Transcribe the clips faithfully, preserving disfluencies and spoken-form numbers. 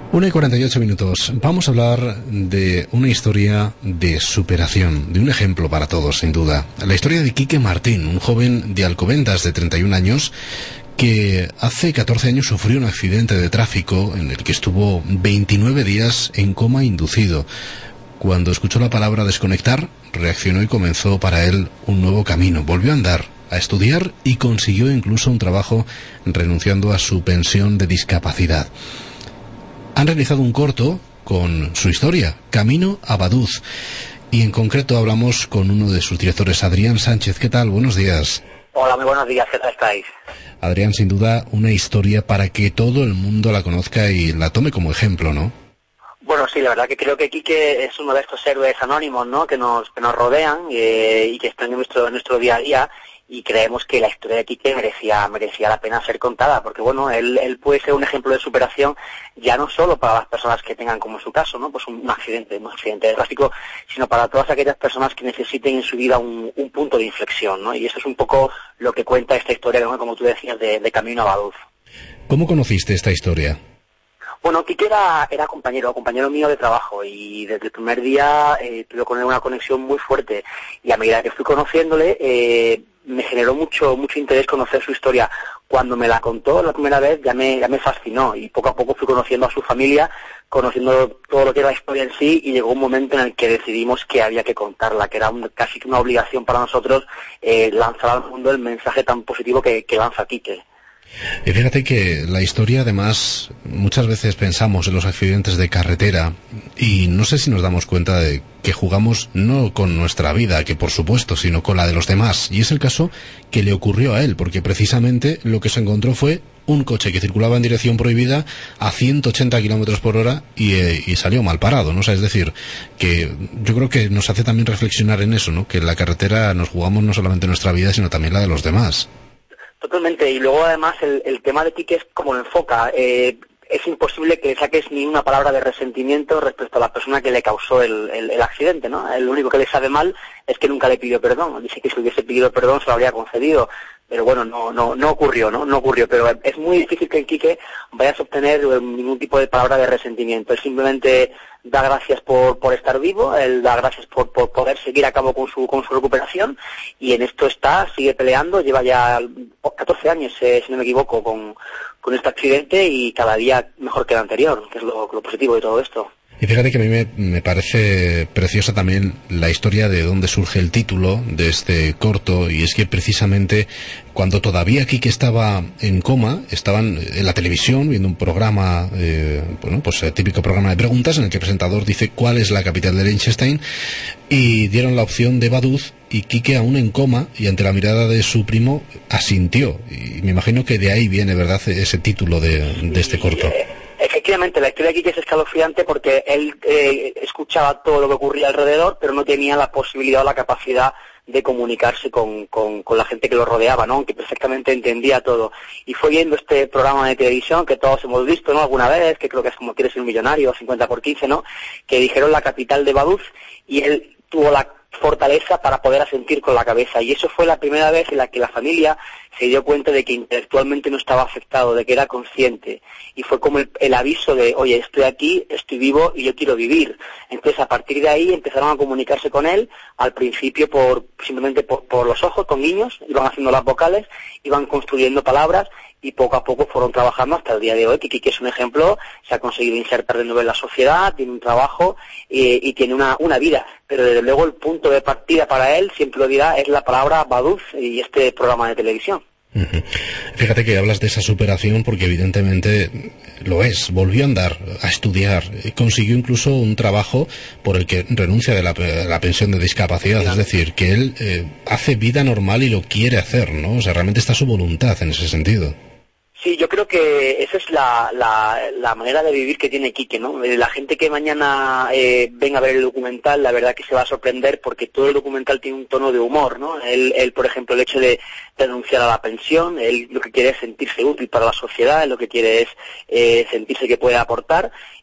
una y cuarenta y ocho minutos. Vamos a hablar de una historia de superación, de un ejemplo para todos, sin duda. La historia de Quique Martín, un joven de Alcobendas de treinta y un años, que hace catorce años sufrió un accidente de tráfico en el que estuvo veintinueve días en coma inducido. Cuando escuchó la palabra desconectar, reaccionó y comenzó para él un nuevo camino. Volvió a andar, a estudiar y consiguió incluso un trabajo renunciando a su pensión de discapacidad. Han realizado un corto con su historia, Camino a Vaduz, y en concreto hablamos con uno de sus directores, Adrián Sánchez. ¿Qué tal? Buenos días. Hola, muy buenos días, ¿qué tal estáis? Adrián, sin duda una historia para que todo el mundo la conozca y la tome como ejemplo, ¿no? Bueno, sí, la verdad que creo que Quique es uno de estos héroes anónimos, ¿no?, que nos que nos rodean eh, y que están en nuestro en nuestro día a día, y creemos que la historia de Quique merecía merecía la pena ser contada, porque bueno, él él puede ser un ejemplo de superación ya no solo para las personas que tengan, como en su caso, ¿no?, pues un, un accidente, un accidente de tráfico, sino para todas aquellas personas que necesiten en su vida un, un punto de inflexión, ¿no? Y eso es un poco lo que cuenta esta historia, ¿no?, como tú decías, de, de Camino a Vaduz. ¿Cómo conociste esta historia? Bueno, Quique era, era compañero, compañero mío de trabajo, y desde el primer día eh, tuve con él una conexión muy fuerte, y a medida que fui conociéndole eh, me generó mucho mucho interés conocer su historia. Cuando me la contó la primera vez ya me ya me fascinó, y poco a poco fui conociendo a su familia, conociendo todo lo que era la historia en sí, y llegó un momento en el que decidimos que había que contarla, que era un, casi una obligación para nosotros eh, lanzar al mundo el mensaje tan positivo que, que lanza Quique. Y fíjate que la historia, además, muchas veces pensamos en los accidentes de carretera y no sé si nos damos cuenta de que jugamos no con nuestra vida, que por supuesto, sino con la de los demás. Y es el caso que le ocurrió a él, porque precisamente lo que se encontró fue un coche que circulaba en dirección prohibida a ciento ochenta kilómetros por hora y, eh, y salió mal parado, ¿no? O sea, es decir, que yo creo que nos hace también reflexionar en eso, ¿no? Que en la carretera nos jugamos no solamente nuestra vida, sino también la de los demás. Totalmente, y luego además el, el tema de Quique es como lo enfoca. Eh, es imposible que le saques ni una palabra de resentimiento respecto a la persona que le causó el, el, el accidente, ¿no? El único que le sabe mal es que nunca le pidió perdón. Dice que si hubiese pedido perdón se lo habría concedido, pero bueno, no no no ocurrió, ¿no? No ocurrió, pero es muy difícil que en Quique vayas a obtener ningún tipo de palabra de resentimiento. Él simplemente da gracias por por estar vivo, él da gracias por por poder seguir a cabo con su con su recuperación, y en esto está, sigue peleando, lleva ya catorce años, eh, si no me equivoco, con con este accidente, y cada día mejor que el anterior, que es lo, lo positivo de todo esto. Y fíjate que a mí me, me parece preciosa también la historia de dónde surge el título de este corto, y es que precisamente cuando todavía Quique estaba en coma, estaban en la televisión viendo un programa, eh, bueno, pues el típico programa de preguntas en el que el presentador dice cuál es la capital de Liechtenstein, y dieron la opción de Vaduz, y Quique, aún en coma y ante la mirada de su primo, asintió, y me imagino que de ahí viene, ¿verdad?, ese título de, de este corto. Efectivamente, la historia de Quique es escalofriante porque él eh, escuchaba todo lo que ocurría alrededor, pero no tenía la posibilidad o la capacidad de comunicarse con, con, con la gente que lo rodeaba, ¿no?, que perfectamente entendía todo. Y fue viendo este programa de televisión que todos hemos visto, ¿no?, alguna vez, que creo que es como Quieres ser un millonario, cincuenta por quince, ¿no?, que dijeron la capital de Vaduz, y él tuvo la fortaleza para poder asentir con la cabeza, y eso fue la primera vez en la que la familia se dio cuenta de que intelectualmente no estaba afectado, de que era consciente, y fue como el, el aviso de, oye, estoy aquí, estoy vivo y yo quiero vivir. Entonces a partir de ahí empezaron a comunicarse con él, al principio por simplemente por, por los ojos, con guiños, iban haciendo las vocales, iban construyendo palabras, y poco a poco fueron trabajando hasta el día de hoy, que Quique es un ejemplo, se ha conseguido insertar de nuevo en la sociedad, tiene un trabajo eh, y tiene una, una vida, pero desde luego el punto de partida para él, siempre lo dirá, es la palabra Vaduz y este programa de televisión. Uh-huh. Fíjate que hablas de esa superación porque evidentemente lo es. Volvió a andar, a estudiar, consiguió incluso un trabajo por el que renuncia de la, la pensión de discapacidad, es decir, que él eh, hace vida normal y lo quiere hacer, ¿no? O sea, realmente está su voluntad en ese sentido. Sí, yo creo que esa es la, la, la manera de vivir que tiene Quique, ¿no? La gente que mañana eh, venga a ver el documental, la verdad que se va a sorprender porque todo el documental tiene un tono de humor, ¿no? Él, él por ejemplo, el hecho de renunciar a la pensión, él lo que quiere es sentirse útil para la sociedad, él lo que quiere es eh, sentirse que puede aportar,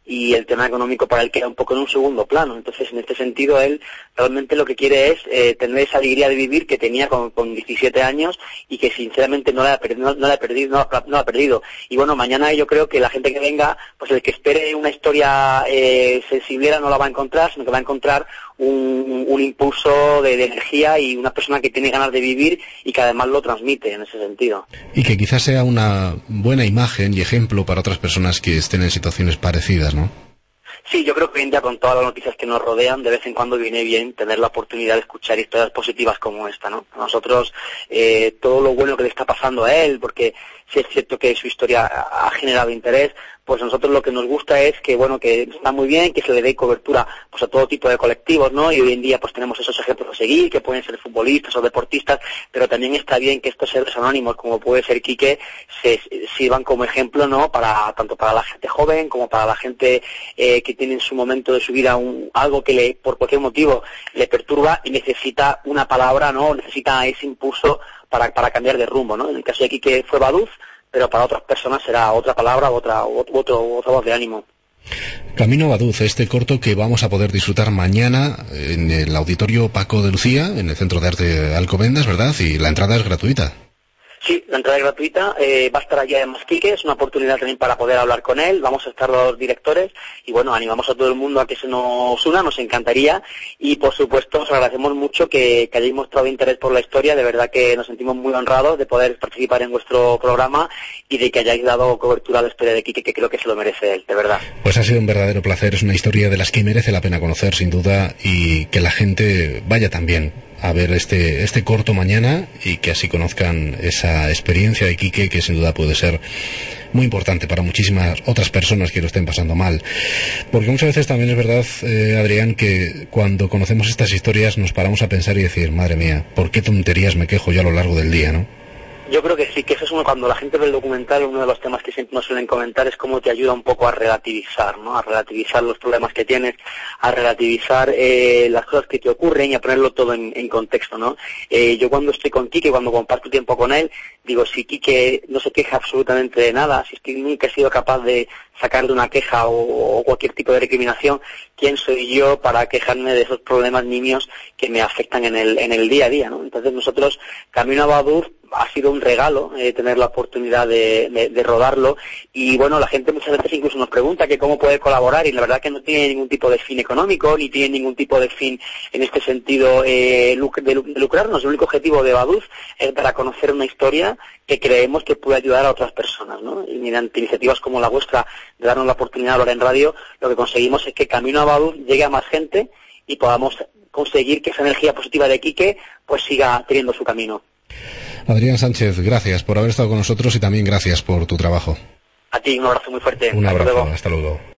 y el tema económico para él queda un poco en un segundo plano. Entonces, en este sentido, él realmente lo que quiere es eh, tener esa alegría de vivir que tenía con, con diecisiete años y que sinceramente no la ha perdido, no, no la ha perdido, no, no la ha perdido. Y bueno, mañana yo creo que la gente que venga, pues el que espere una historia eh, sensiblera no la va a encontrar, sino que va a encontrar un, un impulso de, de energía y una persona que tiene ganas de vivir y que además lo transmite en ese sentido. Y que quizás sea una buena imagen y ejemplo para otras personas que estén en situaciones parecidas, ¿no? Sí, yo creo que hoy en día con todas las noticias que nos rodean, de vez en cuando viene bien tener la oportunidad de escuchar historias positivas como esta, ¿no? A nosotros, eh, todo lo bueno que le está pasando a él, porque sí es cierto que su historia ha generado interés, pues a nosotros lo que nos gusta es que, bueno, que está muy bien, que se le dé cobertura pues a todo tipo de colectivos, ¿no? Y hoy en día pues tenemos esos ejemplos a seguir, que pueden ser futbolistas o deportistas, pero también está bien que estos seres anónimos, como puede ser Quique, se sirvan como ejemplo, ¿no? Para, tanto para la gente joven, como para la gente eh, que tiene en su momento de su vida un, algo que le, por cualquier motivo, le perturba y necesita una palabra, ¿no? Necesita ese impulso para, para cambiar de rumbo, ¿no? En el caso de Quique fue Baduz, pero para otras personas será otra palabra, otra, otro, otra voz de ánimo. Camino a Baduz, este corto que vamos a poder disfrutar mañana en el Auditorio Paco de Lucía, en el Centro de Arte Alcobendas, ¿verdad? Y la entrada es gratuita. Sí, la entrada es gratuita, eh, va a estar allí además Quique, es una oportunidad también para poder hablar con él, vamos a estar los directores y bueno, animamos a todo el mundo a que se nos una, nos encantaría y por supuesto os agradecemos mucho que, que hayáis mostrado interés por la historia, de verdad que nos sentimos muy honrados de poder participar en vuestro programa y de que hayáis dado cobertura a la historia de Quique, que creo que se lo merece él, de verdad. Pues ha sido un verdadero placer, es una historia de las que merece la pena conocer sin duda y que la gente vaya también a ver este este corto mañana y que así conozcan esa experiencia de Quique, que sin duda puede ser muy importante para muchísimas otras personas que lo estén pasando mal. Porque muchas veces también es verdad, eh, Adrián, que cuando conocemos estas historias nos paramos a pensar y decir, madre mía, ¿por qué tonterías me quejo yo a lo largo del día, no? Yo creo que sí, que eso es uno, cuando la gente ve el documental, uno de los temas que siempre nos suelen comentar es cómo te ayuda un poco a relativizar, ¿no? A relativizar los problemas que tienes, a relativizar eh, las cosas que te ocurren y a ponerlo todo en, en contexto, ¿no? Eh, yo cuando estoy con Quique, cuando comparto tiempo con él, digo, si Quique no se queja absolutamente de nada, si es que nunca he sido capaz de sacarle una queja o, o cualquier tipo de recriminación, ¿quién soy yo para quejarme de esos problemas nimios que me afectan en el, en el día a día, ¿no? Entonces nosotros, Camino a Baduz, ha sido un regalo eh, tener la oportunidad de, de, de rodarlo y bueno, la gente muchas veces incluso nos pregunta que cómo puede colaborar y la verdad que no tiene ningún tipo de fin económico ni tiene ningún tipo de fin en este sentido eh, de lucrarnos. El único objetivo de Baduz es para conocer una historia que creemos que puede ayudar a otras personas, ¿no? Y mediante iniciativas como la vuestra de darnos la oportunidad de hablar en radio, lo que conseguimos es que Camino a Baduz llegue a más gente y podamos conseguir que esa energía positiva de Quique pues siga teniendo su camino. Adrián Sánchez, gracias por haber estado con nosotros y también gracias por tu trabajo. A ti, un abrazo muy fuerte. Un abrazo, hasta luego. Hasta luego.